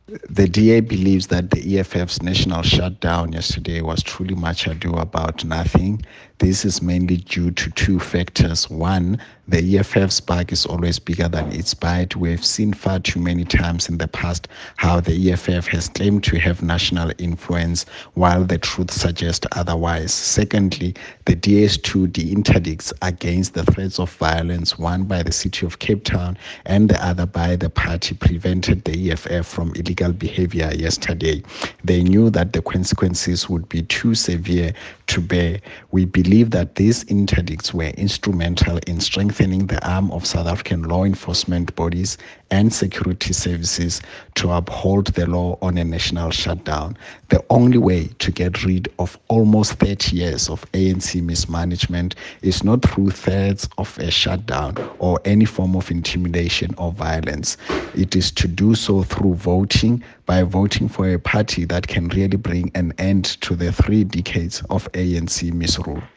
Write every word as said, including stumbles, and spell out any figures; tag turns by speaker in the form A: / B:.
A: The D A believes that the E F F's national shutdown yesterday was truly much ado about nothing. This is mainly due to two factors. One, the E F F's bug is always bigger than its bite. We've seen far too many times in the past how the E F F has claimed to have national influence while the truth suggests otherwise. Secondly, the D A's two de-interdicts against the threats of violence, one by the city of Cape Town and the other by the party, prevented the E F F from illegal behavior yesterday. They knew that the consequences would be too severe to bear. We believe that these interdicts were instrumental in strengthening the arm of South African law enforcement bodies and security services to uphold the law on a national shutdown. The only way to get rid of almost thirty years of A N C mismanagement is not through threats of a shutdown or any form of intimidation or violence. It is to do so through voting, by voting for a party that can really bring an end to the three decades of A N C misrule.